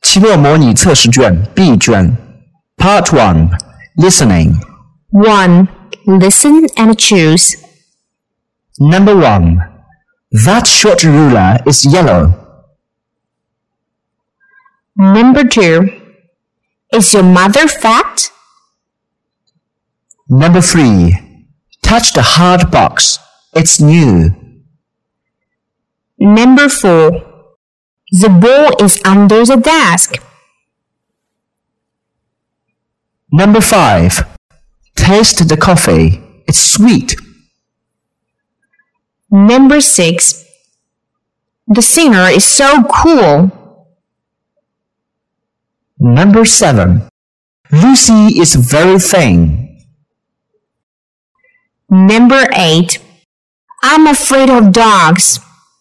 期末模拟测试卷 B 卷 Part 1 Listening 1. Listen and choose. Number 1. That short ruler is yellow. Number 2. Is your mother fat? Number 3. Touch the hard box. It's new. Number 4. The ball is under the desk. Number 5. Taste the coffee. It's sweet. Number 6. The singer is so cool. Number 7. Lucy is very thin. Number 8. I'm afraid of dogs.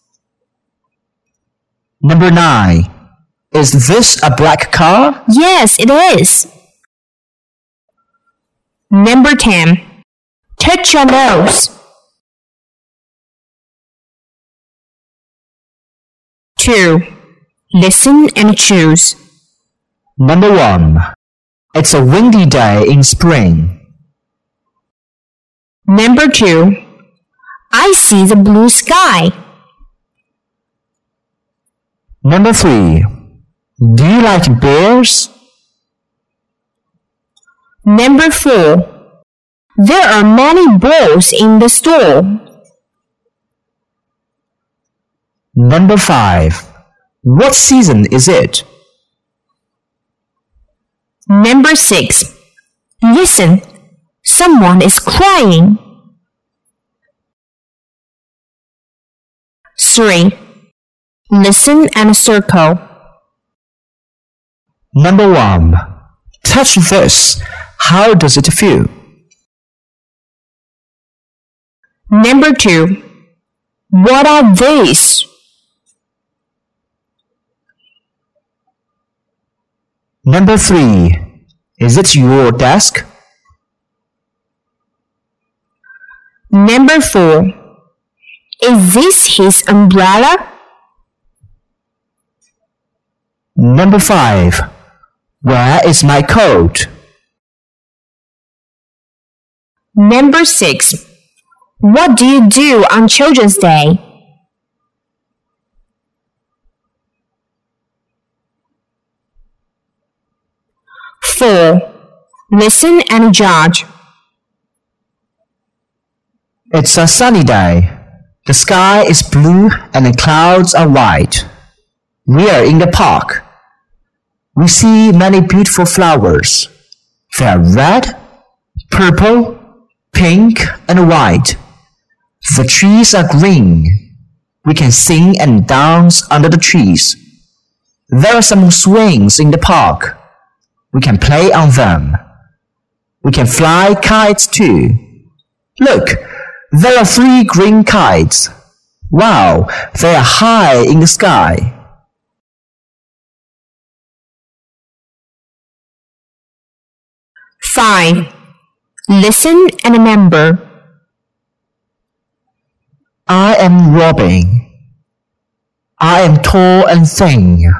Number 9. Is this a black car? Yes, it is. Number 10. Touch your nose. 2. Listen and choose. Number 1. It's a windy day in spring. Number 2. I see the blue sky. Number 3. Do you like bears? Number 4. There are many balls in the store. Number 5. What season is it? Number 6. Listen, someone is crying. 3. Listen and circle. Number 1. Touch this. How does it feel? Number 2. What are these? Number 3. Is it your desk? Number 4. Is this his umbrella? Number 5. Where is my coat? Number 6. What do you do on Children's Day? 4. Listen and judge. It's a sunny day. The sky is blue and the clouds are white. We are in the park. We see many beautiful flowers. They are red, purple, pink, and white. The trees are green. We can sing and dance under the trees. There are some swings in the park. We can play on them. We can fly kites too. Look, there are 3 green kites. Wow, they are high in the sky. 5. Listen and remember. I am Robin. I am tall and thin.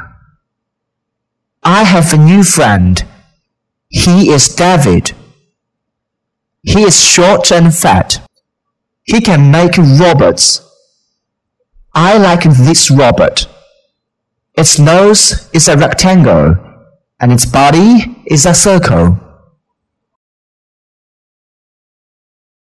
I have a new friend. He is David. He is short and fat. He can make robots. I like this robot. Its nose is a rectangle, and its body is a circle.